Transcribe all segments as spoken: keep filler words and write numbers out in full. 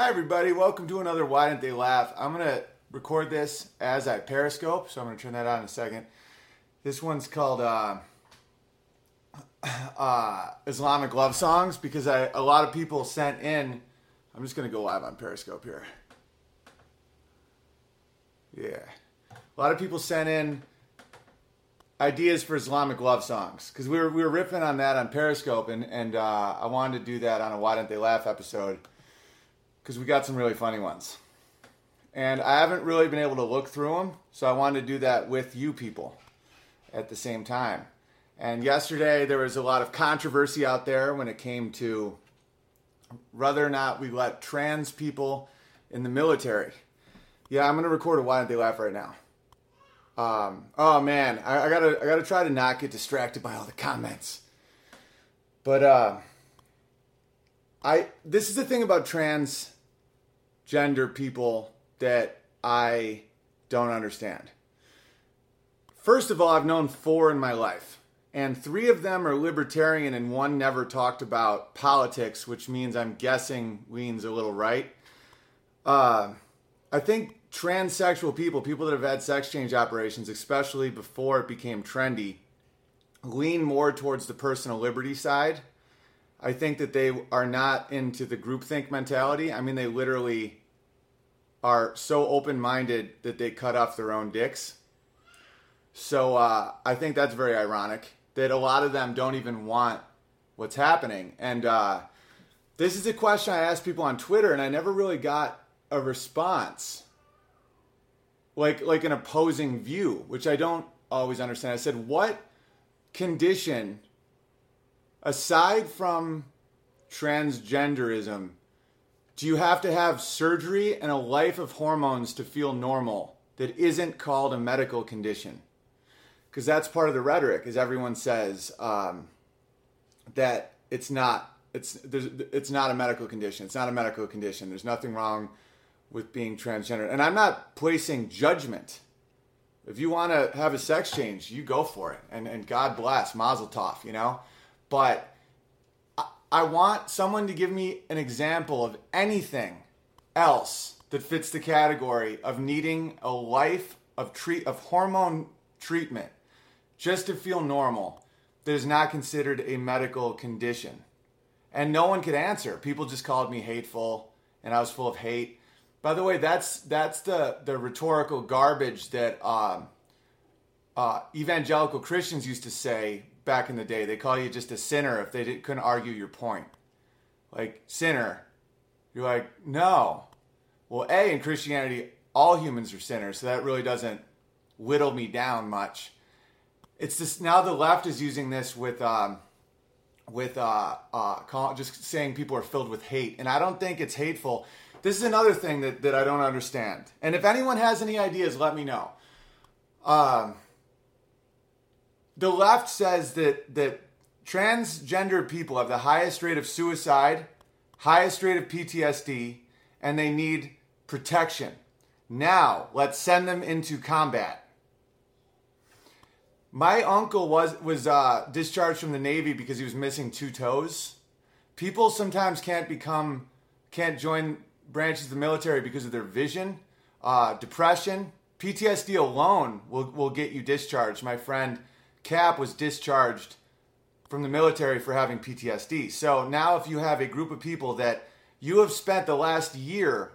Hi, everybody. Welcome to another Why Didn't They Laugh? I'm going to record this as I Periscope, so I'm going to turn that on in a second. This one's called uh, uh, Islamic Love Songs because I, a lot of people sent in. I'm just going to go live on Periscope here. Yeah. A lot of people sent in ideas for Islamic love songs because we were, we were riffing on that on Periscope, and, and uh, I wanted to do that on a Why Didn't They Laugh episode. Because we got some really funny ones. And I haven't really been able to look through them, so I wanted to do that with you people at the same time. And yesterday there was a lot of controversy out there when it came to whether or not we let trans people in the military. Yeah, I'm going to record a Why Didn't They Laugh right now. Um, oh man, I, I gotta I gotta try to not get distracted by all the comments. But uh, I this is the thing about transgender people that I don't understand. First of all, I've known four in my life, and three of them are libertarian, and one never talked about politics, which means I'm guessing leans a little right. Uh, I think transsexual people, people that have had sex change operations, especially before it became trendy, lean more towards the personal liberty side. I think that they are not into the groupthink mentality. I mean, they literally are so open-minded that they cut off their own dicks. So uh, I think that's very ironic that a lot of them don't even want what's happening. And uh, this is a question I asked people on Twitter, and I never really got a response. Like, like an opposing view, which I don't always understand. I said, what condition, aside from transgenderism, do you have to have surgery and a life of hormones to feel normal that isn't called a medical condition? Because that's part of the rhetoric, is everyone says um, that it's not, it's, there's, it's not a medical condition. It's not a medical condition. There's nothing wrong with being transgender. And I'm not placing judgment. If you want to have a sex change, you go for it. And, and God bless, mazel tov, you know? But I, I want someone to give me an example of anything else that fits the category of needing a life of treat of hormone treatment just to feel normal that is not considered a medical condition. And no one could answer. People just called me hateful, and I was full of hate. By the way, that's that's the, the rhetorical garbage that um, uh, evangelical Christians used to say back in the day. They call you just a sinner if they didn't, couldn't argue your point. Like, sinner. You're like, no. Well, A, in Christianity, all humans are sinners, so that really doesn't whittle me down much. It's just now the left is using this with um, with uh, uh, call, just saying people are filled with hate, and I don't think it's hateful. This is another thing that, that I don't understand. And if anyone has any ideas, let me know. Um, the left says that, that transgender people have the highest rate of suicide, highest rate of P T S D, and they need protection. Now, let's send them into combat. My uncle was, was uh, discharged from the Navy because he was missing two toes. People sometimes can't become, can't join branches of the military because of their vision, uh, depression. P T S D alone will, will get you discharged. My friend Cap was discharged from the military for having P T S D. So now if you have a group of people that you have spent the last year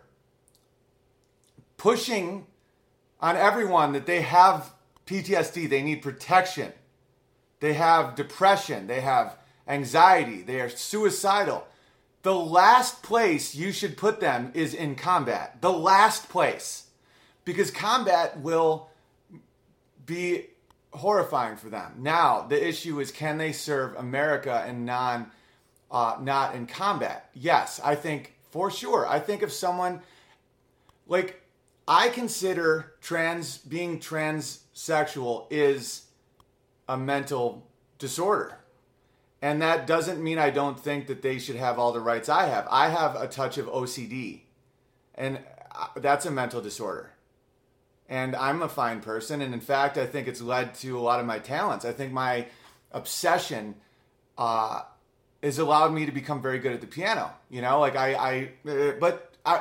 pushing on everyone that they have P T S D, they need protection, they have depression, they have anxiety, they are suicidal, the last place you should put them is in combat. The last place. Because combat will be horrifying for them. Now, the issue is, can they serve America and non, uh, not in combat? Yes, I think for sure. I think if someone, like, I consider trans, being transsexual is a mental disorder. And that doesn't mean I don't think that they should have all the rights I have. I have a touch of O C D, and that's a mental disorder. And I'm a fine person, and in fact, I think it's led to a lot of my talents. I think my obsession uh, has allowed me to become very good at the piano. You know, like I, I but I,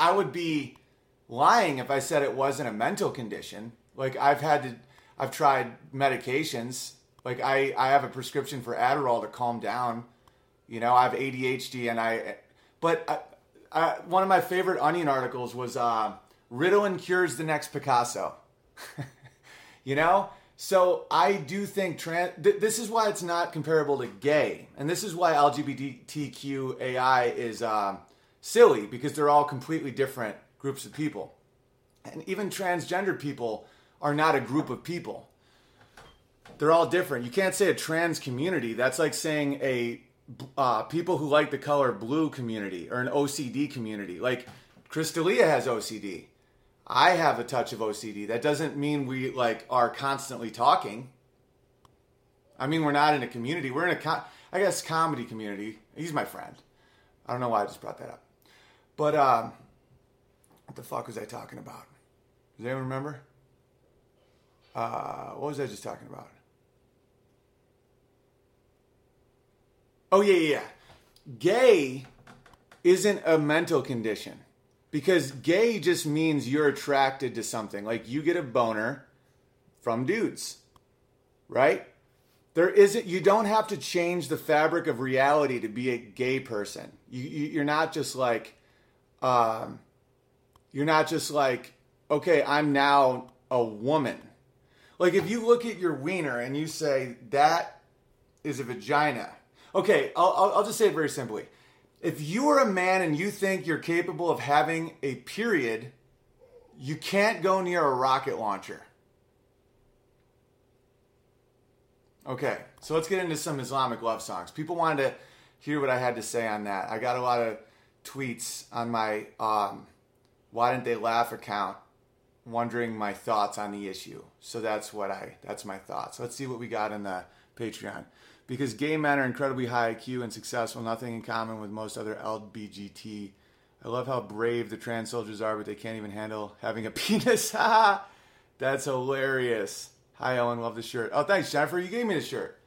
I would be lying if I said it wasn't a mental condition. Like I've had to, I've tried medications. Like I, I have a prescription for Adderall to calm down. You know, I have A D H D and I, but I, I, one of my favorite Onion articles was uh, Ritalin cures the next Picasso. You know? So I do think trans, th- this is why it's not comparable to gay. And this is why L G B T Q A I is uh, silly, because they're all completely different groups of people. And even transgender people are not a group of people. They're all different. You can't say a trans community. That's like saying a uh, people who like the color blue community or an O C D community. Like Chris D'Elia has O C D. I have a touch of O C D. That doesn't mean we like are constantly talking. I mean, we're not in a community. We're in a, com- I guess, comedy community. He's my friend. I don't know why I just brought that up. But um, what the fuck was I talking about? Does anyone remember? Uh, what was I just talking about? Oh, yeah, yeah, yeah. Gay isn't a mental condition. Because gay just means you're attracted to something. Like you get a boner from dudes. Right? There isn't, you don't have to change the fabric of reality to be a gay person. You, you, you're not just like, um, you're not just like, okay, I'm now a woman. Like if you look at your wiener and you say, that is a vagina. Okay, I'll, I'll, I'll just say it very simply. If you are a man and you think you're capable of having a period, you can't go near a rocket launcher. Okay, so let's get into some Islamic love songs. People wanted to hear what I had to say on that. I got a lot of tweets on my um, Why Didn't They Laugh account wondering my thoughts on the issue. So that's what I, that's my thoughts. Let's see what we got in the Patreon. Because gay men are incredibly high I Q and successful, nothing in common with most other L B G T. I love how brave the trans soldiers are, but they can't even handle having a penis. That's hilarious. Hi, Owen. Love the shirt. Oh, thanks, Jennifer. You gave me the shirt.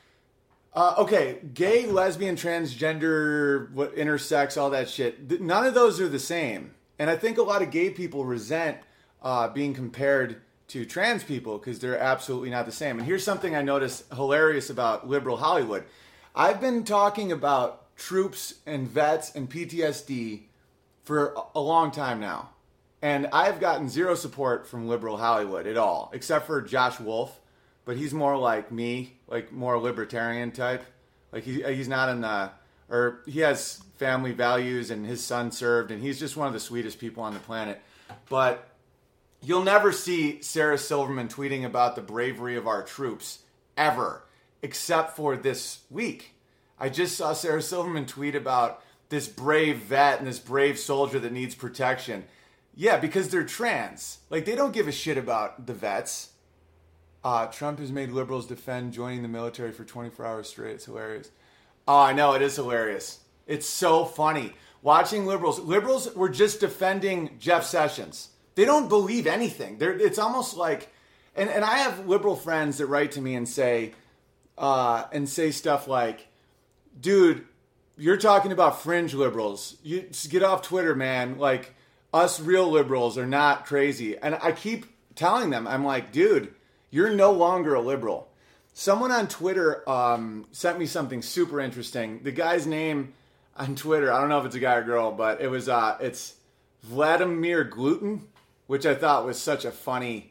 Uh, okay, gay, lesbian, transgender, what intersex, all that shit. None of those are the same. And I think a lot of gay people resent uh, being compared to trans people because they're absolutely not the same. And here's something I noticed hilarious about liberal Hollywood. I've been talking about troops and vets and P T S D for a long time now. And I've gotten zero support from liberal Hollywood at all, except for Josh Wolf. But he's more like me, like more libertarian type. Like he, he's not in the, or he has family values and his son served, and he's just one of the sweetest people on the planet. But you'll never see Sarah Silverman tweeting about the bravery of our troops, ever, except for this week. I just saw Sarah Silverman tweet about this brave vet and this brave soldier that needs protection. Yeah, because they're trans. Like, they don't give a shit about the vets. Uh, Trump has made liberals defend joining the military for twenty-four hours straight. It's hilarious. Oh, I know, it is hilarious. It's so funny. Watching liberals. Liberals were just defending Jeff Sessions. They don't believe anything. They're, it's almost like, and, and I have liberal friends that write to me and say, uh, and say stuff like, dude, you're talking about fringe liberals. You just get off Twitter, man. Like, us real liberals are not crazy. And I keep telling them, I'm like, dude, you're no longer a liberal. Someone on Twitter um, sent me something super interesting. The guy's name on Twitter, I don't know if it's a guy or girl, but it was, uh, it's Vladimir Gluten, which I thought was such a funny.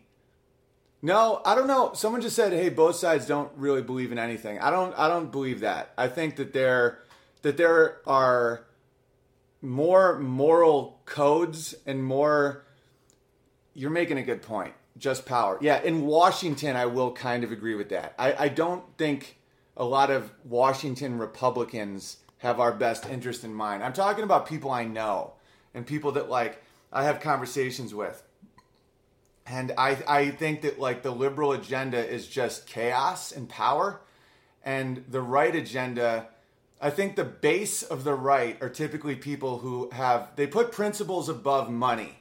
No, I don't know. Someone just said, "Hey, both sides don't really believe in anything." I don't. I don't believe that. I think that there, that there are more moral codes and more. You're making a good point. Just power. Yeah, in Washington, I will kind of agree with that. I, I don't think a lot of Washington Republicans have our best interest in mind. I'm talking about people I know and people that like I have conversations with. And I I think that like the liberal agenda is just chaos and power. And the right agenda, I think the base of the right are typically people who have, they put principles above money.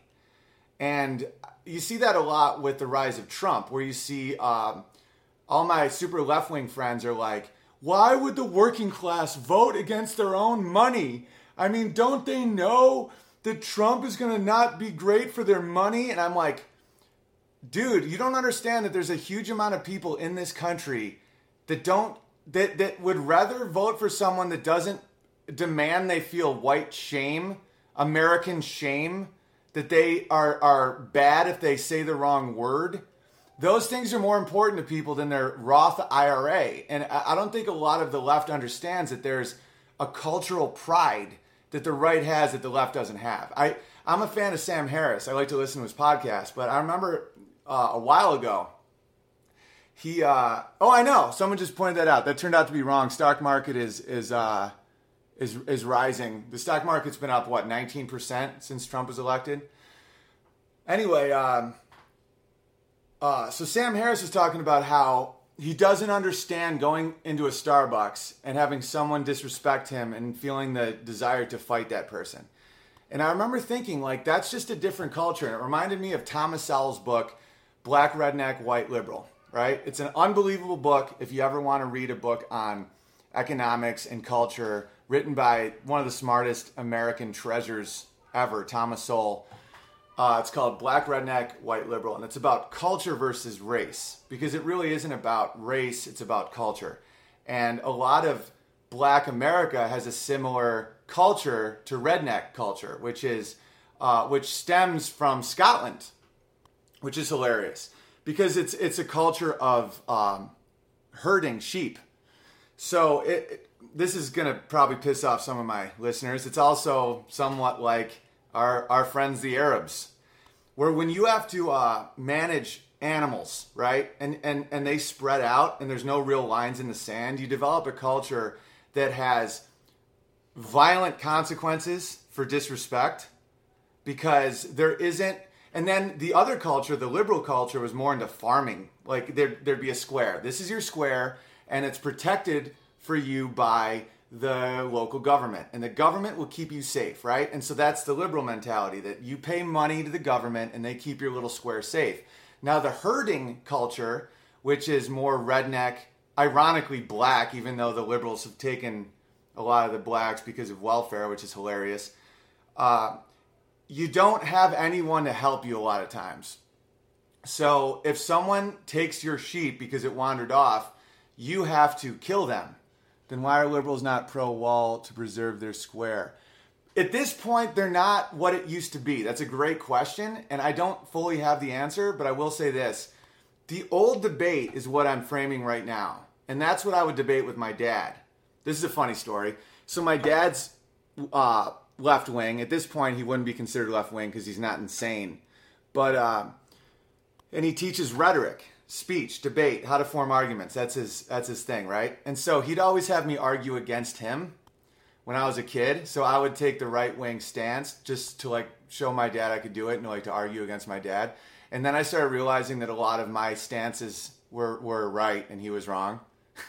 And you see that a lot with the rise of Trump, where you see um, all my super left-wing friends are like, why would the working class vote against their own money? I mean, don't they know that Trump is going to not be great for their money. And I'm like, dude, you don't understand that there's a huge amount of people in this country that don't, that, that would rather vote for someone that doesn't demand they feel white shame, American shame, that they are, are bad if they say the wrong word. Those things are more important to people than their Roth I R A. And I don't think a lot of the left understands that there's a cultural pride that the right has that the left doesn't have. I, I'm a fan of Sam Harris. I like to listen to his podcast, but I remember uh, a while ago, he, uh, oh, I know, someone just pointed that out. That turned out to be wrong. Stock market is, is, uh, is, is rising. The stock market's been up, what, nineteen percent since Trump was elected? Anyway, um, uh, so Sam Harris was talking about how he doesn't understand going into a Starbucks and having someone disrespect him and feeling the desire to fight that person. And I remember thinking, like, that's just a different culture. And it reminded me of Thomas Sowell's book, Black Redneck, White Liberal, right? It's an unbelievable book if you ever want to read a book on economics and culture, written by one of the smartest American treasures ever, Thomas Sowell. Uh, it's called Black Redneck, White Liberal, and it's about culture versus race, because it really isn't about race, it's about culture. And a lot of Black America has a similar culture to redneck culture, which is uh, which stems from Scotland, which is hilarious, because it's it's a culture of um, herding sheep. So it, it, this is going to probably piss off some of my listeners. It's also somewhat like Our, our friends, the Arabs, where when you have to uh, manage animals, right, and, and, and they spread out and there's no real lines in the sand, you develop a culture that has violent consequences for disrespect because there isn't, and then the other culture, the liberal culture, was more into farming. Like there, there'd be a square. This is your square, and it's protected for you by the local government, and the government will keep you safe, right? And so that's the liberal mentality, that you pay money to the government and they keep your little square safe. Now the herding culture, which is more redneck, ironically black, even though the liberals have taken a lot of the blacks because of welfare, which is hilarious. Uh, you don't have anyone to help you a lot of times. So if someone takes your sheep because it wandered off, you have to kill them. Then why are liberals not pro-wall to preserve their square? At this point, they're not what it used to be. That's a great question, and I don't fully have the answer, but I will say this. The old debate is what I'm framing right now, and that's what I would debate with my dad. This is a funny story. So my dad's uh, left-wing. At this point, he wouldn't be considered left-wing because he's not insane. But, uh, and he teaches rhetoric. Speech, debate, how to form arguments. That's his that's his thing, right? And so he'd always have me argue against him when I was a kid. So I would take the right-wing stance just to like show my dad I could do it and like to argue against my dad. And then I started realizing that a lot of my stances were, were right and he was wrong.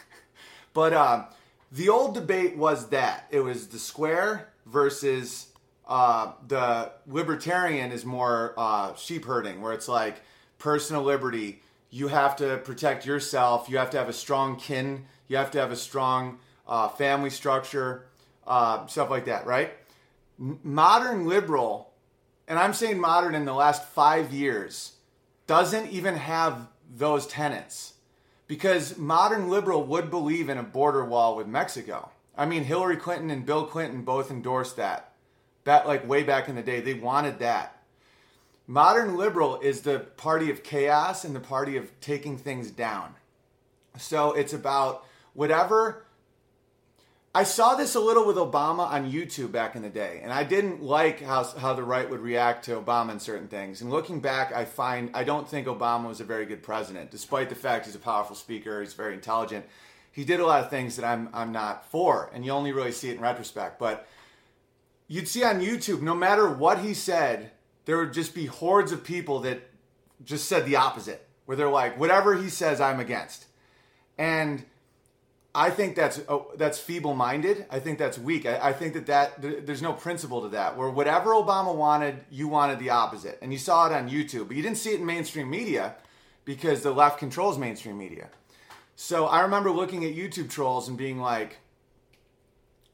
But uh, the old debate was that. It was the square versus uh, the libertarian is more uh, sheep herding, where it's like personal liberty. You have to protect yourself. You have to have a strong kin. You have to have a strong uh, family structure, uh, stuff like that, right? M- modern liberal, and I'm saying modern in the last five years, doesn't even have those tenets. Because modern liberal would believe in a border wall with Mexico. I mean, Hillary Clinton and Bill Clinton both endorsed that. That, like, way back in the day, they wanted that. Modern liberal is the party of chaos and the party of taking things down. So it's about whatever. I saw this a little with Obama on YouTube back in the day, and I didn't like how how the right would react to Obama and certain things. And looking back, I find I don't think Obama was a very good president, despite the fact he's a powerful speaker, he's very intelligent. He did a lot of things that I'm I'm not for, and you only really see it in retrospect. But you'd see on YouTube, no matter what he said, there would just be hordes of people that just said the opposite, where they're like, whatever he says, I'm against. And I think that's oh, that's feeble-minded. I think that's weak. I, I think that, that th- there's no principle to that, where whatever Obama wanted, you wanted the opposite. And you saw it on YouTube, but you didn't see it in mainstream media because the left controls mainstream media. So I remember looking at YouTube trolls and being like,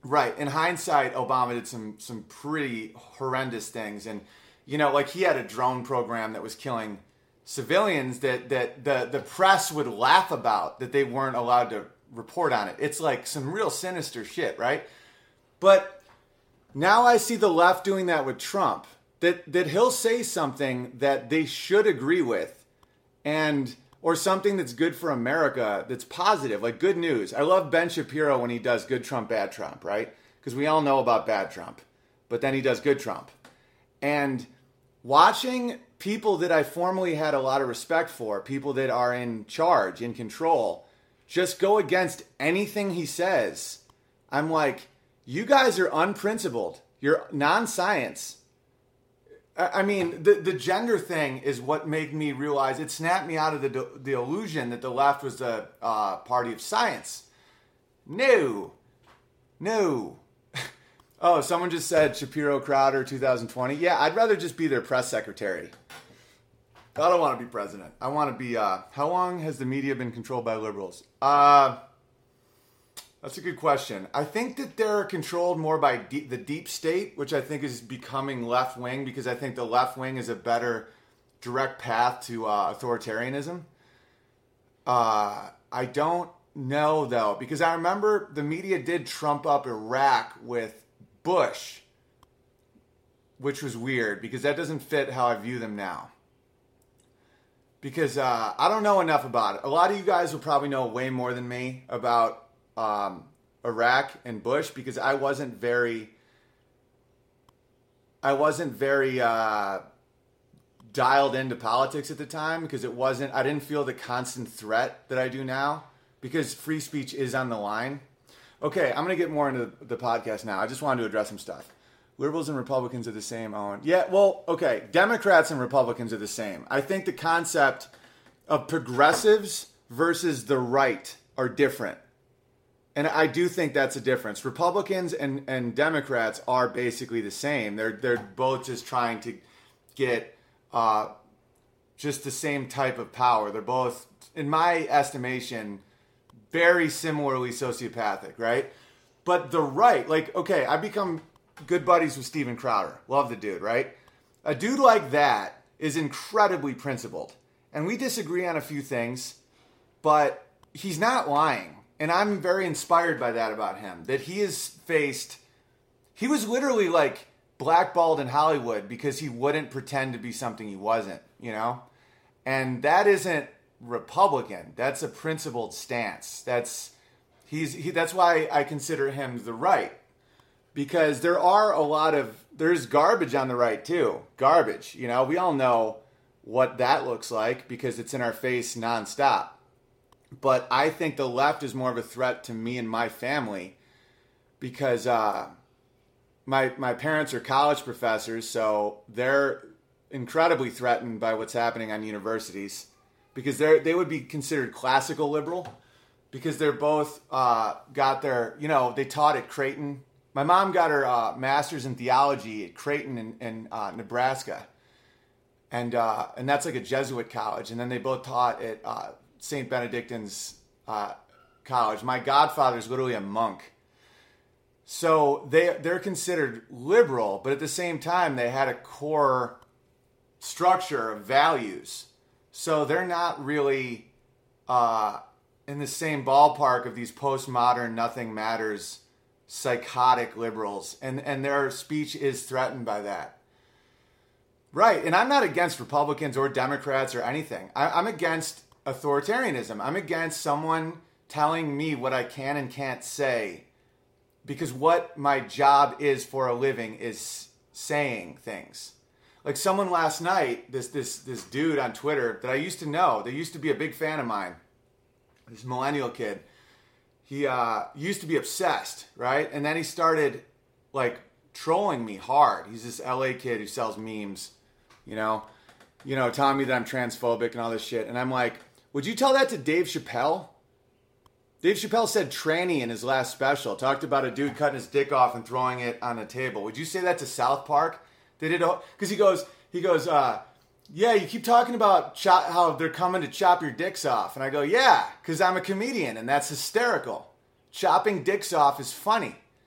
Right. In hindsight, Obama did some some pretty horrendous things, and you know, like he had a drone program that was killing civilians that that the the press would laugh about, that they weren't allowed to report on it. It's like some real sinister shit, right? But now I see the left doing that with Trump. That that he'll say something that they should agree with, and or something that's good for America, that's positive, like good news. I love Ben Shapiro when he does good Trump, bad Trump, right? Because we all know about bad Trump, but then he does good Trump. And watching people that I formerly had a lot of respect for, people that are in charge, in control, just go against anything he says, I'm like, you guys are unprincipled. You're non-science. I mean, the, the gender thing is what made me realize, it snapped me out of the the illusion that the left was the uh, party of science. No. No. Oh, someone just said Shapiro Crowder twenty twenty. Yeah, I'd rather just be their press secretary. I don't want to be president. I want to be, uh, how long has the media been controlled by liberals? Uh, that's a good question. I think that they're controlled more by deep, the deep state, which I think is becoming left wing, because I think the left wing is a better direct path to uh, authoritarianism. Uh, I don't know, though, because I remember the media did trump up Iraq with Bush, which was weird, because that doesn't fit how I view them now. Because uh, I don't know enough about it. A lot of you guys will probably know way more than me about Um, Iraq and Bush, because I wasn't very, I wasn't very uh, dialed into politics at the time, because it wasn't, I didn't feel the constant threat that I do now, because free speech is on the line. Okay, I'm going to get more into the podcast now. I just wanted to address some stuff. Liberals and Republicans are the same, Owen. Yeah, well, okay, Democrats and Republicans are the same. I think the concept of progressives versus the right are different. And I do think that's a difference. Republicans and, and Democrats are basically the same. They're they're both just trying to get uh, just the same type of power. They're both, in my estimation, very similarly sociopathic, right? But the right, like, okay, I become good buddies with Steven Crowder. Love the dude, right? A dude like that is incredibly principled. And we disagree on a few things, but he's not lying. And I'm very inspired by that about him, that he has faced, he was literally like blackballed in Hollywood because he wouldn't pretend to be something he wasn't, you know? And that isn't Republican. That's a principled stance. That's, he's, he, that's why I consider him the right, because there are a lot of, there's garbage on the right too. Garbage, you know, we all know what that looks like because it's in our face nonstop. But I think the left is more of a threat to me and my family because uh, my my parents are college professors, so they're incredibly threatened by what's happening on universities because they they would be considered classical liberal because they're both uh, got their, you know, they taught at Creighton. My mom got her uh, master's in theology at Creighton in, in uh, Nebraska, and uh, and that's like a Jesuit college. And then they both taught at uh, Saint Benedictine's uh, College. My godfather is literally a monk. So they, they're considered liberal, but at the same time, they had a core structure of values. So they're not really uh, in the same ballpark of these postmodern, nothing matters, psychotic liberals. And, and their speech is threatened by that. Right. And I'm not against Republicans or Democrats or anything. I, I'm against authoritarianism. I'm against someone telling me what I can and can't say, because what my job is for a living is saying things. Like someone last night, this this this dude on Twitter that I used to know, that used to be a big fan of mine, this millennial kid, he uh, used to be obsessed, right? And then he started like trolling me hard. He's this L A kid who sells memes, you know, you know, telling me that I'm transphobic and all this shit. And I'm like, would you tell that to Dave Chappelle? Dave Chappelle said tranny in his last special. Talked about a dude cutting his dick off and throwing it on a table. Would you say that to South Park? They did, because he goes, he goes, uh, yeah, you keep talking about chop, how they're coming to chop your dicks off. And I go, yeah, because I'm a comedian and that's hysterical. Chopping dicks off is funny.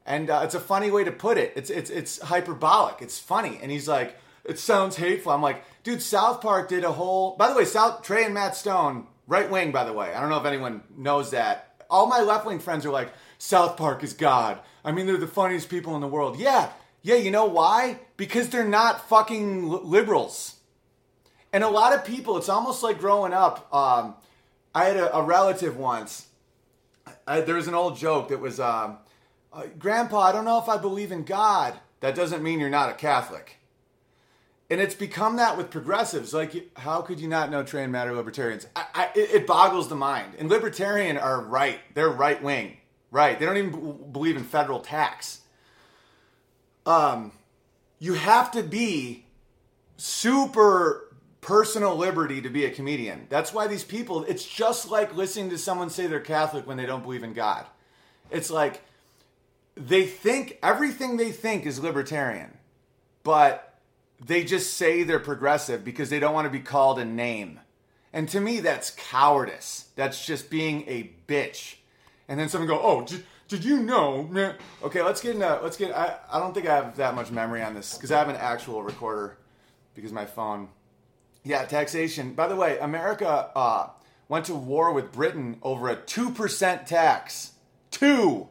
And uh, it's a funny way to put it. It's it's it's hyperbolic. It's funny. And he's like, it sounds hateful. I'm like, dude, South Park did a whole... By the way, South Trey and Matt Stone, right wing, by the way. I don't know if anyone knows that. All my left-wing friends are like, South Park is God. I mean, they're the funniest people in the world. Yeah. Yeah, you know why? Because they're not fucking liberals. And a lot of people, it's almost like growing up. Um, I had a, a relative once. I, there was an old joke that was, um, uh, Grandpa, I don't know if I believe in God. That doesn't mean you're not a Catholic. And it's become that with progressives. Like, how could you not know Trey and Matt are libertarians? I, I, it, it boggles the mind. And libertarian are right. They're right wing. Right. They don't even b- believe in federal tax. Um, you have to be super personal liberty to be a comedian. That's why these people, it's just like listening to someone say they're Catholic when they don't believe in God. It's like they think everything they think is libertarian, but they just say they're progressive because they don't want to be called a name. And to me, that's cowardice. That's just being a bitch. And then someone go, oh, did, did you know? Man? Okay, let's get into, let's get, I, I don't think I have that much memory on this because I have an actual recorder because my phone. Yeah, taxation. By the way, America uh, went to war with Britain over a two percent tax. Two.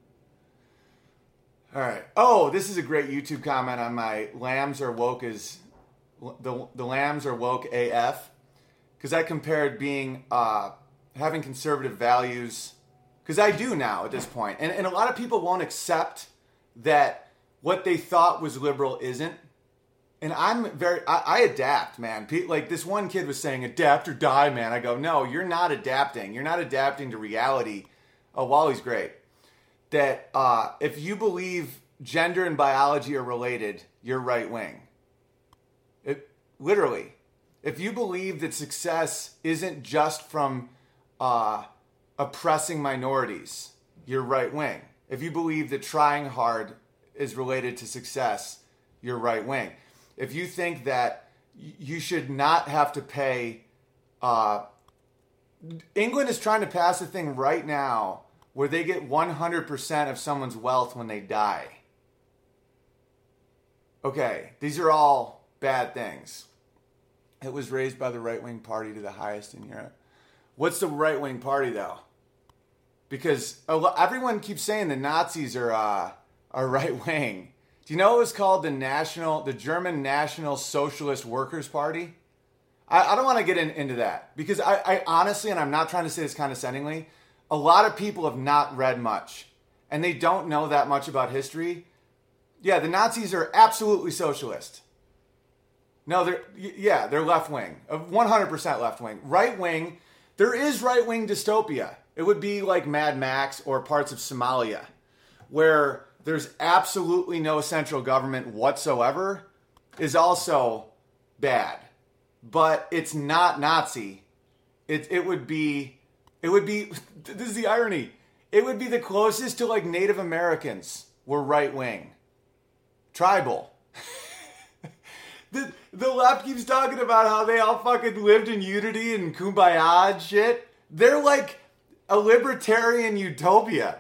All right. Oh, this is a great YouTube comment on my lambs are woke as the the lambs are woke A F because I compared being uh, having conservative values because I do now at this point, and and a lot of people won't accept that what they thought was liberal isn't. And I'm very, I, I adapt, man. Like this one kid was saying, adapt or die, man. I go, no, you're not adapting. You're not adapting to reality. Oh, Wally's great. That uh, if you believe gender and biology are related, you're right wing. It literally. If you believe that success isn't just from uh, oppressing minorities, you're right wing. If you believe that trying hard is related to success, you're right wing. If you think that you should not have to pay, uh, England is trying to pass a thing right now where they get one hundred percent of someone's wealth when they die. Okay, these are all bad things. It was raised by the right-wing party to the highest in Europe. What's the right-wing party, though? Because everyone keeps saying the Nazis are uh, are right-wing. Do you know it was called the National, the German National Socialist Workers' Party? I, I don't want to get in, into that because I, I honestly, and I'm not trying to say this condescendingly, a lot of people have not read much and they don't know that much about history. Yeah, the Nazis are absolutely socialist. No, they're, yeah, they're left-wing, one hundred percent left-wing. Right-wing, there is right-wing dystopia. It would be like Mad Max or parts of Somalia where there's absolutely no central government whatsoever is also bad. But it's not Nazi. It it would be, it would be, this is the irony. It would be the closest to like Native Americans were right wing. Tribal. the, the left keeps talking about how they all fucking lived in unity and kumbaya and shit. They're like a libertarian utopia.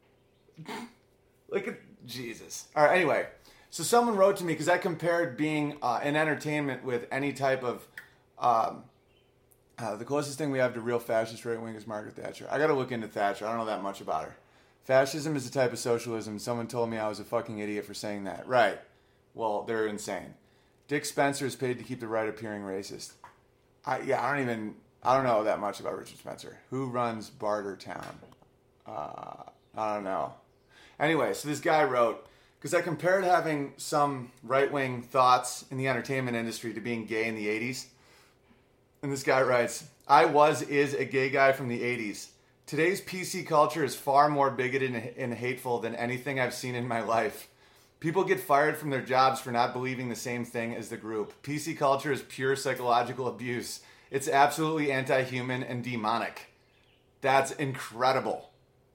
Like, Jesus. All right, anyway. So someone wrote to me, because I compared being uh, in entertainment with any type of... Um, uh, the closest thing we have to real fascist right wing is Margaret Thatcher. I got to look into Thatcher. I don't know that much about her. Fascism is a type of socialism. Someone told me I was a fucking idiot for saying that. Right. Well, they're insane. Dick Spencer is paid to keep the right appearing racist. I, yeah, I don't even... I don't know that much about Richard Spencer. Who runs Bartertown? Uh, I don't know. Anyway, so this guy wrote, because I compared having some right-wing thoughts in the entertainment industry to being gay in the eighties. And this guy writes, I was, is a gay guy from the eighties. Today's P C culture is far more bigoted and hateful than anything I've seen in my life. People get fired from their jobs for not believing the same thing as the group. P C culture is pure psychological abuse. It's absolutely anti-human and demonic. That's incredible.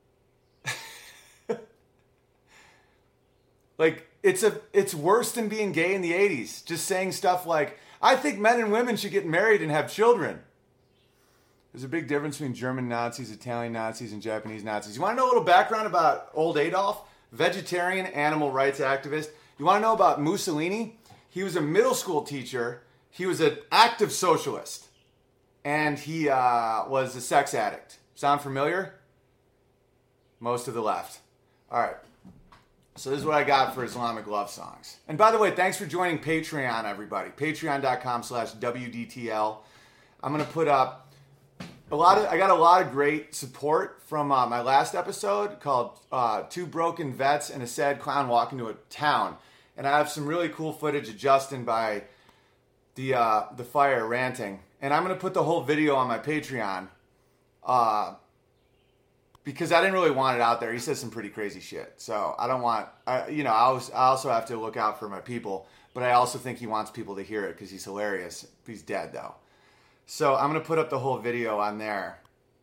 Like, it's a it's worse than being gay in the eighties. Just saying stuff like, I think men and women should get married and have children. There's a big difference between German Nazis, Italian Nazis, and Japanese Nazis. You want to know a little background about old Adolf? vegetarian animal rights activist. You want to know about Mussolini? He was a middle school teacher. He was an active socialist. And he uh, was a sex addict. Sound familiar? Most of the left. All right. So this is what I got for Islamic love songs. And by the way, thanks for joining Patreon, everybody. Patreon.com slash WDTL. I'm going to put up a lot of, I got a lot of great support from uh, my last episode called uh, Two Broken Vets and a Sad Clown Walk into a Town. And I have some really cool footage of Justin by the, uh, the fire ranting. And I'm going to put the whole video on my Patreon uh, because I didn't really want it out there. He says some pretty crazy shit. So I don't want, I, you know, I, was, I also have to look out for my people. But I also think he wants people to hear it because he's hilarious. He's dead, though. So I'm going to put up the whole video on there.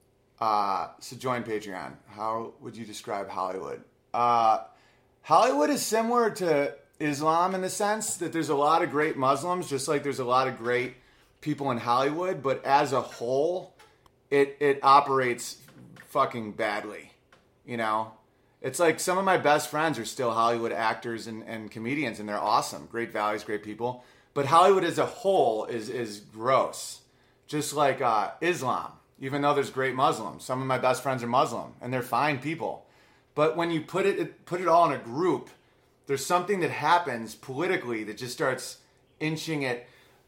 Uh, so join Patreon. How would you describe Hollywood? Uh, Hollywood is similar to Islam in the sense that there's a lot of great Muslims, just like there's a lot of great people in Hollywood, but as a whole, it it operates fucking badly. You know? It's like some of my best friends are still Hollywood actors and, and comedians, and they're awesome. Great values, great people. But Hollywood as a whole is is gross. Just like uh, Islam, even though there's great Muslims. Some of my best friends are Muslim, and they're fine people. But when you put it put it all in a group, there's something that happens politically that just starts inching it.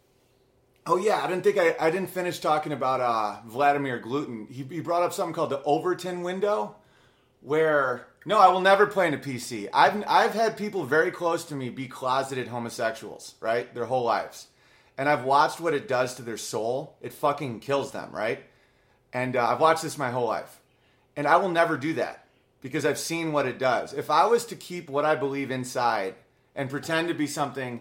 Oh yeah, I didn't think I, I didn't finish talking about uh, Vladimir Gluten. He, he brought up something called the Overton window, where no, I will never play in a P C. I've I've had people very close to me be closeted homosexuals, right, their whole lives, and I've watched what it does to their soul. It fucking kills them, right? And uh, I've watched this my whole life, and I will never do that because I've seen what it does. If I was to keep what I believe inside and pretend to be something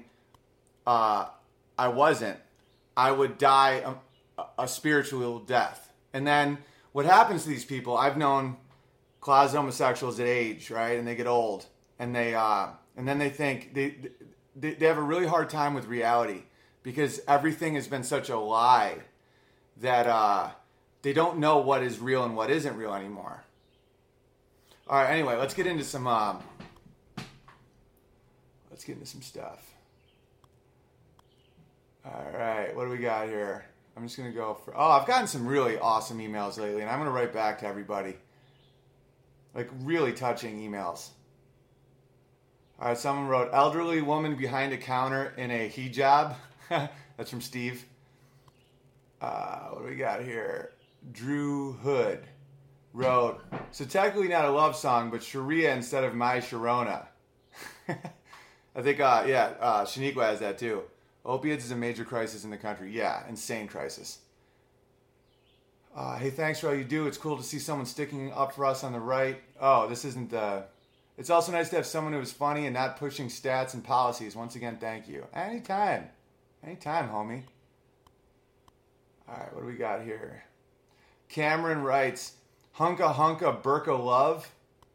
uh, I wasn't, I would die a, a spiritual death. And then what happens to these people, I've known closet homosexuals at age, right? And they get old. And they uh, and then they think, they, they, they have a really hard time with reality because everything has been such a lie that uh, they don't know what is real and what isn't real anymore. All right, anyway, let's get into some, um, let's get into some stuff. All right, what do we got here? I'm just going to go for... Oh, I've gotten some really awesome emails lately, and I'm going to write back to everybody. Like, really touching emails. All right, someone wrote, elderly woman behind a counter in a hijab. That's from Steve. Uh, what do we got here? Drew Hood wrote, so technically not a love song, but Sharia instead of My Sharona. I think, uh, yeah, uh, Shaniqua has that too. Opiates is a major crisis in the country. Yeah, insane crisis. Uh, hey, thanks for all you do. It's cool to see someone sticking up for us on the right. Oh, this isn't the... It's also nice to have someone who is funny and not pushing stats and policies. Once again, thank you. Anytime. Anytime, homie. All right, what do we got here? Cameron writes, hunka hunka burka love.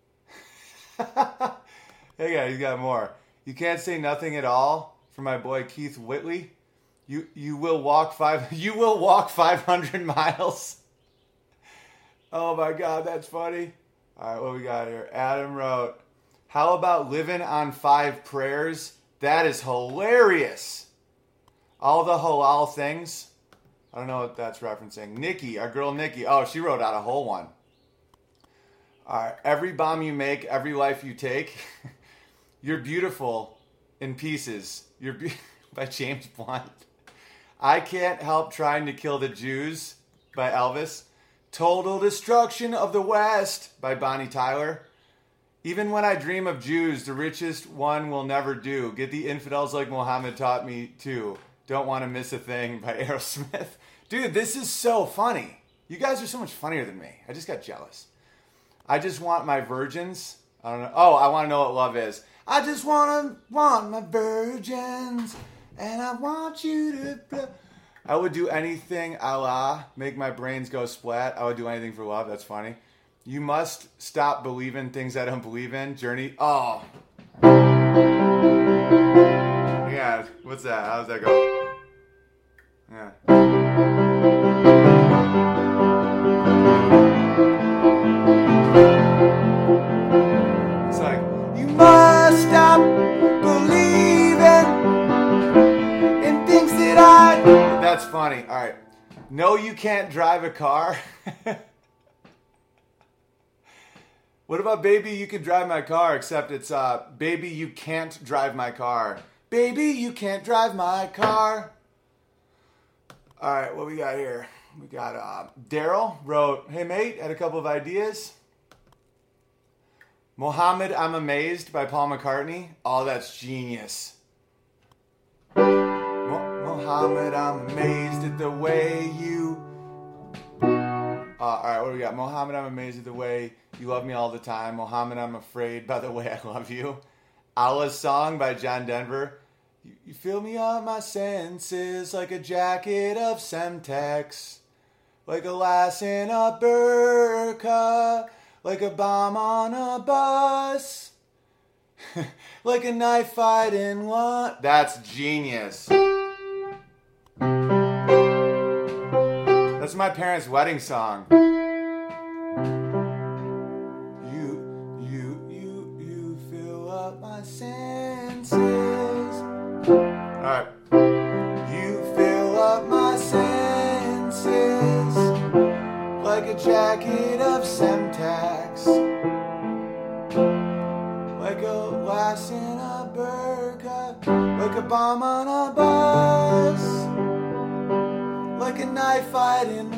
Hey, guys, he's got more. You can't say nothing at all. For my boy Keith Whitley, you you will walk five you will walk five hundred miles. Oh my God, that's funny. All right, what we got here? Adam wrote, how about living on five prayers? That is hilarious. All the halal things. I don't know what that's referencing. Nikki, our girl Nikki. Oh, she wrote out a whole one. All right, every bomb you make, every life you take. You're beautiful in pieces. You're be- by James Blunt. I Can't Help Trying to Kill the Jews by Elvis. Total Destruction of the West by Bonnie Tyler. Even when I dream of Jews, the richest one will never do. Get the infidels like Muhammad taught me to. Don't want to miss a thing by Aerosmith. Dude, this is so funny. You guys are so much funnier than me. I just got jealous. I just want my virgins. I don't know. Oh, I want to know what love is. I just want to want my virgins, and I want you to... Blah. I would do anything, Allah, make my brains go splat. I would do anything for love. That's funny. You must stop believing things I don't believe in. Journey. Oh. Yeah, what's that? How does that go? Yeah. That's funny. All right. No, you can't drive a car. What about baby, you can drive my car, except it's uh, baby, you can't drive my car. Baby, you can't drive my car. All right, what we got here? We got uh, Daryl wrote, hey mate, had a couple of ideas. Mohammed, I'm Amazed by Paul McCartney. Oh, that's genius. Mo- Mohammed, I'm amazed at the way you... Uh, all right, what do we got? Mohammed, I'm amazed at the way you love me all the time. Mohammed, I'm afraid by the way I love you. Allah's Song by John Denver. You, you fill me up my senses like a jacket of Semtex, like a lass in a burqa, like a bomb on a bus, like a knife fight in one. That's genius. That's my parents' wedding song. You, you, you, you fill up my senses. Alright. You fill up my senses like a jacket of Semtex, like a lass in a burqa, like a bomb on a bus, like a knife fight in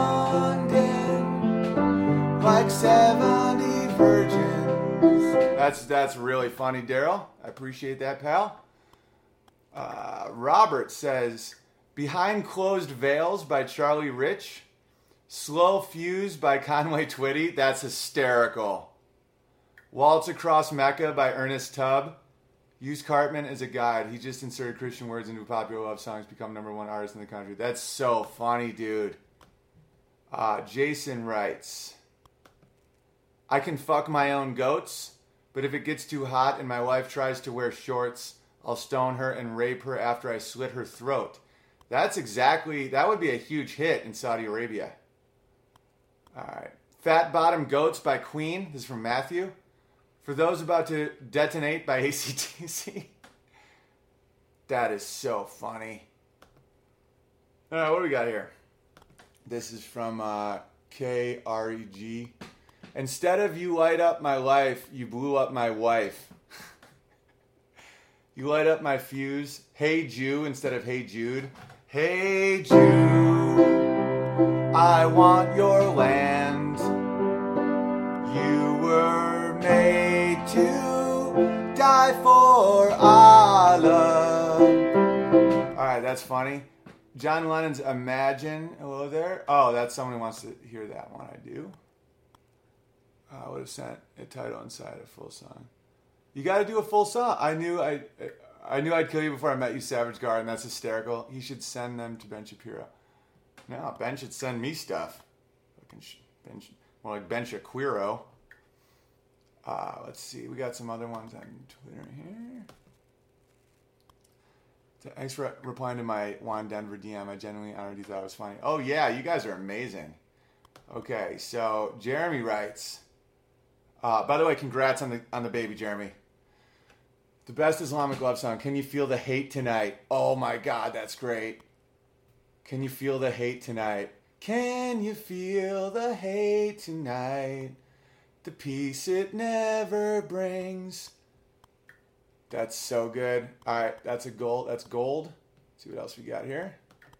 London, like seventy virgins. That's that's really funny, Daryl. I appreciate that, pal. Uh, Robert says, Behind Closed Veils by Charlie Rich. Slow Fuse by Conway Twitty. That's hysterical. Waltz Across Mecca by Ernest Tubb. Use Cartman as a guide. He just inserted Christian words into popular love songs, become number one artist in the country. That's so funny, dude. Uh, Jason writes, I can fuck my own goats, but if it gets too hot and my wife tries to wear shorts, I'll stone her and rape her after I slit her throat. That's exactly, that would be a huge hit in Saudi Arabia. All right. Fat Bottom Goats by Queen. This is from Matthew. For those about to detonate by A C D C. That is so funny. All right, what do we got here? This is from uh, K R E G. Instead of you light up my life, you blew up my wife. You light up my fuse. Hey Jew instead of Hey Jude. Hey Jew, I want your land. You were made to die for Allah. Alright, that's funny. John Lennon's Imagine. Hello there. Oh, that's someone who wants to hear that one. I do. I would have sent a title inside a full song. You got to do a full song. I knew I, I knew I'd kill you before I met you, Savage Garden. That's hysterical. He should send them to Ben Shapiro. No, Ben should send me stuff. Ben, more like Ben Shapiro. Uh, let's see. We got some other ones on Twitter here. Thanks for replying to my Juan Denver D M. I genuinely already thought it was funny. Oh, yeah. You guys are amazing. Okay. So, Jeremy writes. Uh, by the way, congrats on the on the baby, Jeremy. The best Islamic love song. Can you feel the hate tonight? Oh, my God. That's great. Can you feel the hate tonight? Can you feel the hate tonight? The peace it never brings. That's so good. All right, that's a gold. That's gold. Let's see what else we got here.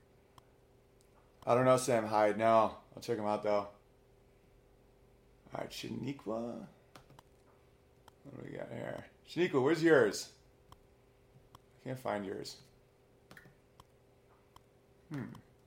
I don't know Sam Hyde. No, I'll check him out though. All right, Shaniqua. What do we got here? Shaniqua, where's yours? I can't find yours. Hmm.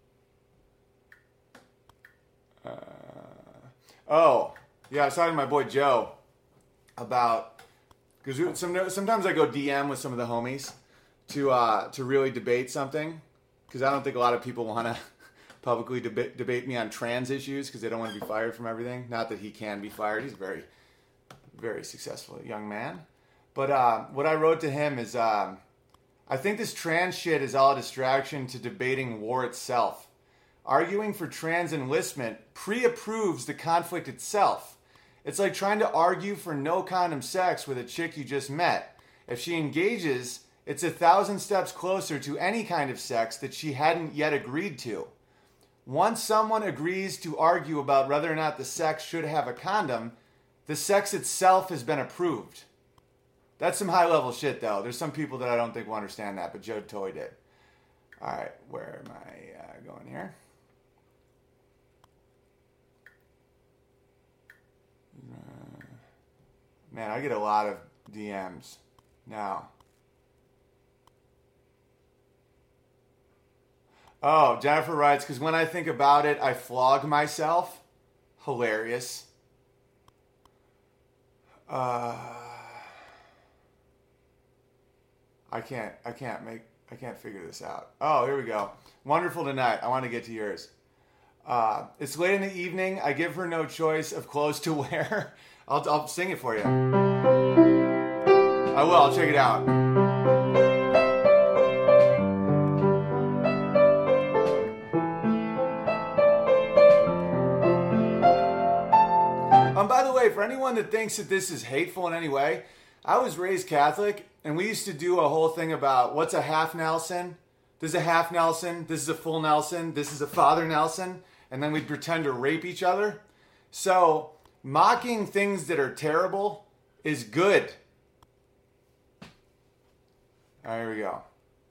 Uh, oh, yeah, I was talking to my boy Joe about, because some, sometimes I go D M with some of the homies to uh, to really debate something, because I don't think a lot of people want to publicly deba- debate me on trans issues because they don't want to be fired from everything. Not that he can be fired. He's a very, very successful young man. But uh, what I wrote to him is, um, I think this trans shit is all a distraction to debating war itself. Arguing for trans enlistment pre-approves the conflict itself. It's like trying to argue for no condom sex with a chick you just met. If she engages It's a thousand steps closer to any kind of sex that she hadn't yet agreed to. Once someone agrees to argue about whether or not the sex should have a condom, the sex itself has been approved. That's some high-level shit, though. There's some people that I don't think will understand that, but Joe Toy did. All right, where am I uh, going here? Uh, man, I get a lot of D Ms now. Oh, Jennifer writes, because when I think about it, I flog myself. Hilarious. Uh, I can't, I can't make, I can't figure this out. Oh, here we go. Wonderful tonight. I want to get to yours. Uh, it's late in the evening. I give her no choice of clothes to wear. I'll, I'll sing it for you. I will. I'll check it out. Um, by the way, for anyone that thinks that this is hateful in any way, I was raised Catholic, and we used to do a whole thing about what's a half Nelson. This is a half Nelson. This is a full Nelson. This is a father Nelson. And then we'd pretend to rape each other. So mocking things that are terrible is good. All right, here we go.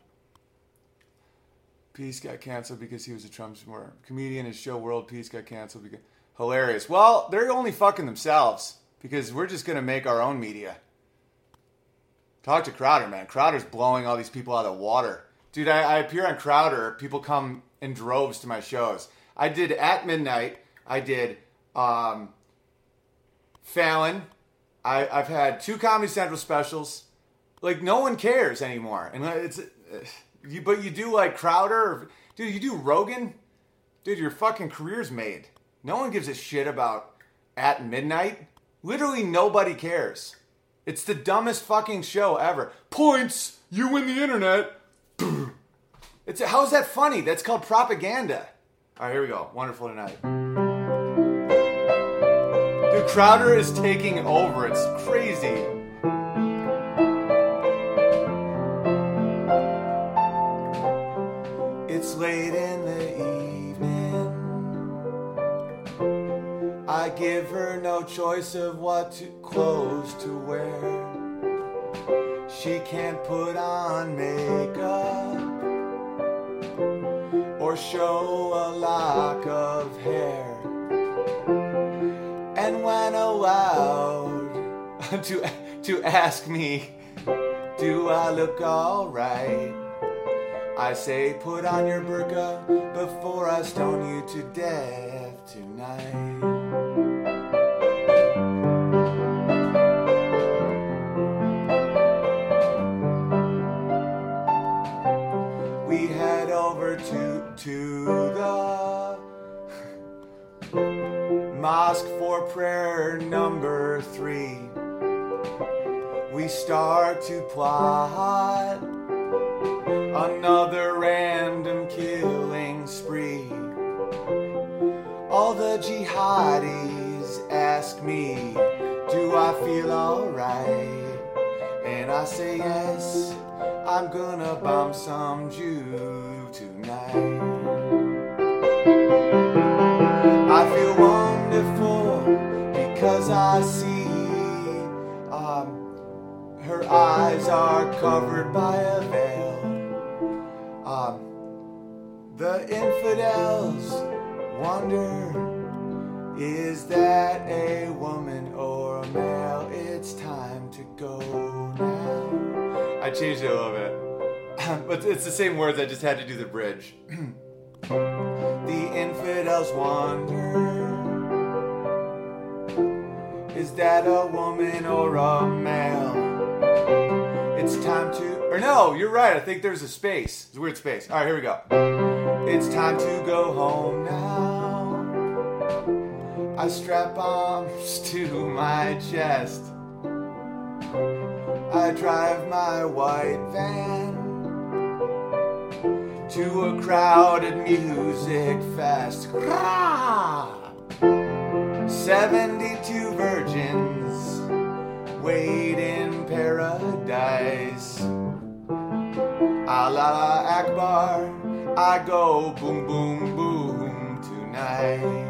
Peace got canceled because he was a Trump supporter. Comedian, his show World Peace got canceled because... Hilarious. Well, they're only fucking themselves because we're just going to make our own media. Talk to Crowder, man. Crowder's blowing all these people out of the water. Dude, I, I appear on Crowder. People come in droves to my shows. I did At Midnight. I did um, Fallon. I, I've had two Comedy Central specials. Like, no one cares anymore. And it's, uh, you, but you do like Crowder. Dude, you do Rogan. Dude, your fucking career's made. No one gives a shit about At Midnight. Literally nobody cares. It's the dumbest fucking show ever. Points! You win the internet! It's how's that funny? That's called propaganda. Alright, here we go. Wonderful tonight. Dude, Crowder is taking over. It's crazy. It's late in the evening. I give her no choice of what to, clothes to wear. She can't put on makeup or show a lock of hair. And when allowed to, to ask me, do I look alright? I say, put on your burqa before I stone you to death tonight. We head over to, to the mosque for prayer number three. We start to plot another random killing spree. All the jihadis ask me, do I feel alright? And I say yes, I'm gonna bomb some Jew tonight. I feel wonderful because I see um, her eyes are covered by a veil. Um, the infidels wonder, is that a woman or a male? It's time to go now. I changed it a little bit. But it's the same words, I just had to do the bridge. The infidels wonder, is that a woman or a male? It's time to... Or no, you're right. I think there's a space. It's a weird space. All right, here we go. It's time to go home now. I strap arms to my chest. I drive my white van to a crowded music fest. seventy-two virgins wait in paradise. Allah Akbar, I go boom, boom, boom tonight.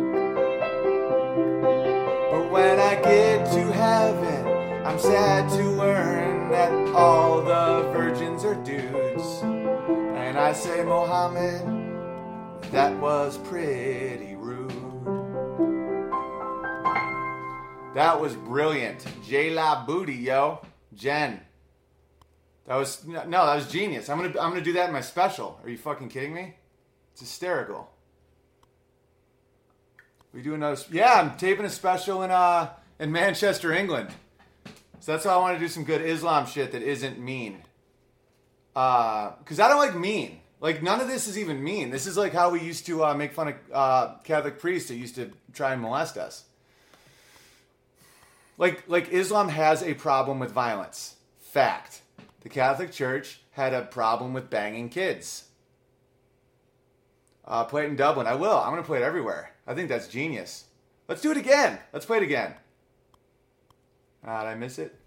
But when I get to heaven, I'm sad to learn that all the virgins are dudes. And I say, Muhammad, that was pretty rude. That was brilliant. J-La Booty, yo. Jen. That was, no, that was genius. I'm gonna, I'm gonna do that in my special. Are you fucking kidding me? It's hysterical. We do another, yeah, I'm taping a special in, uh, in Manchester, England. So that's why I want to do some good Islam shit that isn't mean. Uh, cause I don't like mean. Like, none of this is even mean. This is like how we used to uh, make fun of uh, Catholic priests that used to try and molest us. Like, like Islam has a problem with violence. Fact. The Catholic Church had a problem with banging kids. Uh, play it in Dublin. I will. I'm going to play it everywhere. I think that's genius. Let's do it again. Let's play it again. Ah, did I miss it?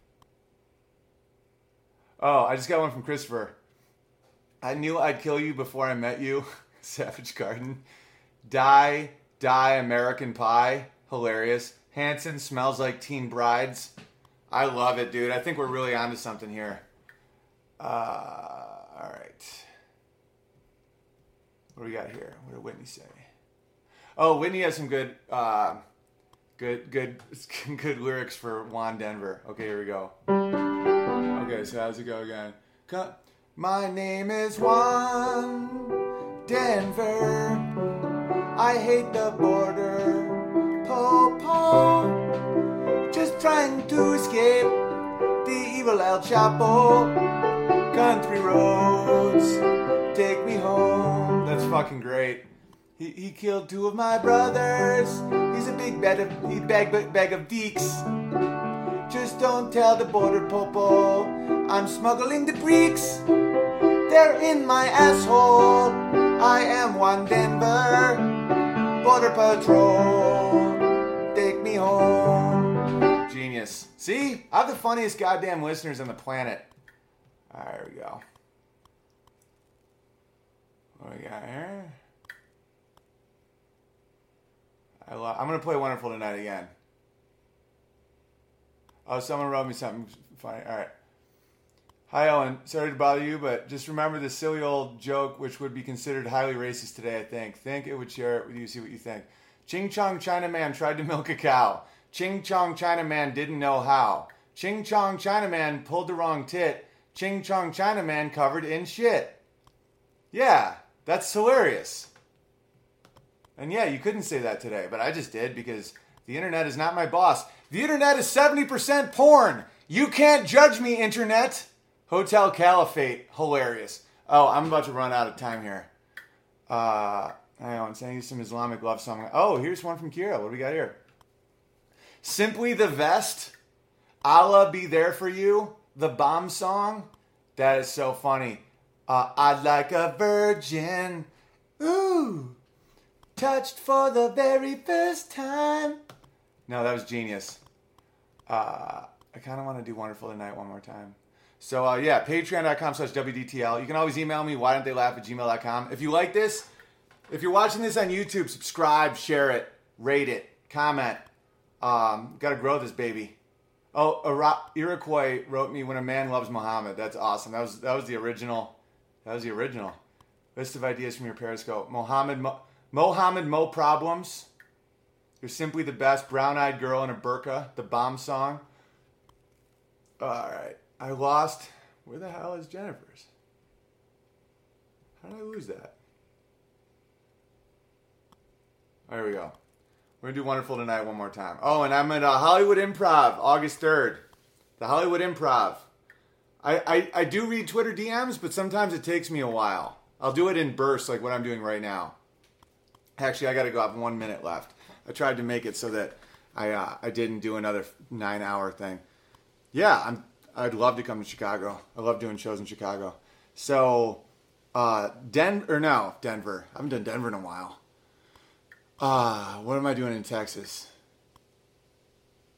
Oh, I just got one from Christopher. I knew I'd kill you before I met you. Savage Garden. Die, die, American Pie. Hilarious. Hanson smells like teen brides. I love it, dude. I think we're really onto something here. Uh, all right. What do we got here? What did Whitney say? Oh, Whitney has some good, uh, good, good, good lyrics for Juan Denver. Okay, here we go. Okay, so how's it go again? Come. My name is Juan Denver. I hate the border. Po po. Just trying to escape the evil El Chapo. Country roads, take me home. That's fucking great. He he killed two of my brothers. He's a big bag of he bag bag of deeks. Just don't tell the border popo I'm smuggling the freaks. They're in my asshole. I am Juan Denver. Border Patrol. Take me home. Genius. See? I have the funniest goddamn listeners on the planet. Alright, here we go. What do we got here? I love, I'm going to play Wonderful Tonight again. Oh, someone wrote me something funny. Alright. Hi, Owen. Sorry to bother you, but just remember this silly old joke, which would be considered highly racist today, I think. Think it would share it with you, see what you think. Ching Chong Chinaman tried to milk a cow. Ching Chong Chinaman didn't know how. Ching Chong Chinaman pulled the wrong tit. Ching Chong Chinaman covered in shit. Yeah, that's hilarious. And yeah, you couldn't say that today, but I just did because the internet is not my boss. The internet is seventy percent porn. You can't judge me, internet. Hotel Caliphate. Hilarious. Oh, I'm about to run out of time here. Uh, hang on. Sending you some Islamic love song. Oh, here's one from Kira. What do we got here? Simply the Vest. Allah Be There For You. The Bomb Song. That is so funny. Uh, I'd like a virgin. Ooh. Touched for the very first time. No, that was genius. Uh, I kind of want to do Wonderful Tonight one more time. So, uh, yeah, patreon.com slash WDTL. You can always email me, why don't they laugh at gmail dot com. If you like this, if you're watching this on YouTube, subscribe, share it, rate it, comment. Um, got to grow this baby. Oh, Ira- Iroquois wrote me, When a Man Loves Muhammad. That's awesome. That was that was the original. That was the original. List of ideas from your Periscope. Mohammed Mo, Mohammed Mo Problems. You're simply the best. Brown-eyed girl in a burqa. The Bomb Song. All right. I lost. Where the hell is Jennifer's? How did I lose that? There we go. We're going to do Wonderful Tonight one more time. Oh, and I'm at uh, Hollywood Improv, August third. The Hollywood Improv. I, I, I do read Twitter D Ms, but sometimes it takes me a while. I'll do it in bursts like what I'm doing right now. Actually, I got to go. I have one minute left. I tried to make it so that I uh, I didn't do another nine-hour thing. Yeah, I'm, I'd love to come to Chicago. I love doing shows in Chicago. So, uh, Den or no, Denver. I haven't done Denver in a while. Ah, uh, what am I doing in Texas?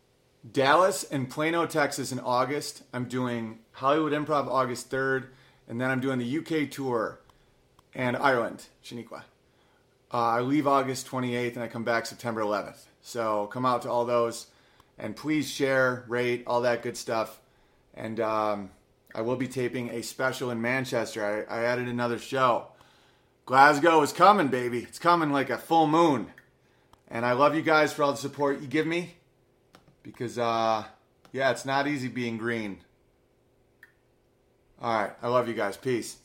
Dallas and Plano, Texas in August. I'm doing Hollywood Improv August third. And then I'm doing the U K tour and Ireland, Shaniqua. Uh, I leave August twenty-eighth and I come back September eleventh. So come out to all those and please share, rate, all that good stuff. And um, I will be taping a special in Manchester. I, I added another show. Glasgow is coming, baby. It's coming like a full moon. And I love you guys for all the support you give me. Because, uh, yeah, it's not easy being green. All right. I love you guys. Peace.